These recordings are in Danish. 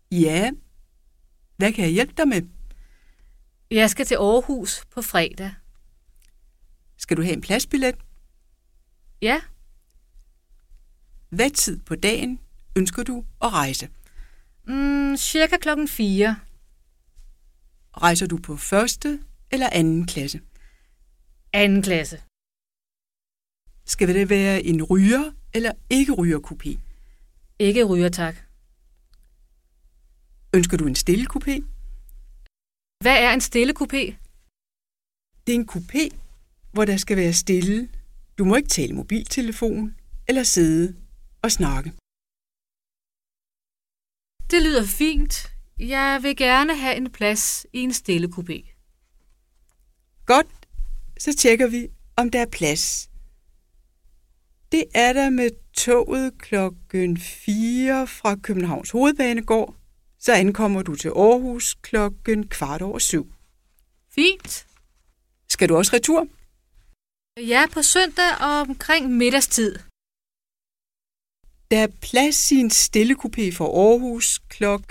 Ja, hvad kan jeg hjælpe dig med? Jeg skal til Aarhus på fredag. Skal du have en pladsbillet? Ja, Hvad tid på dagen ønsker du at rejse? cirka 4:00. Rejser du på første eller anden klasse? 2. klasse. Skal det være en ryger eller ikke ryger kupé? Ikke ryger, tak. Ønsker du en stille kupé? Hvad er en stille kupé? Det er en kupé, hvor der skal være stille. Du må ikke tale mobiltelefon eller sidde og snakke. Det lyder fint. Jeg vil gerne have en plads i en stille kupé. Godt, så tjekker vi, om der er plads. Det er der med toget 4:00 fra Københavns Hovedbanegård. Så ankommer du til Aarhus 7:15. Fint. Skal du også retur? Ja, på søndag omkring middagstid. Der er plads i en stille kupé for Aarhus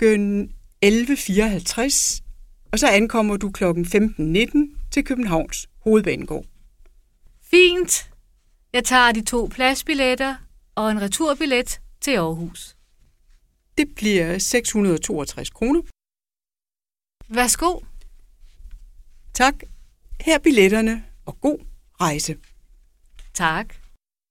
11:54, og så ankommer du 15:19 til Københavns Hovedbanegård. Fint. Jeg tager de 2 pladsbilletter og en returbillet til Aarhus. Det bliver 662 kroner. Værsgo. Tak. Her er billetterne, og god rejse. Tak.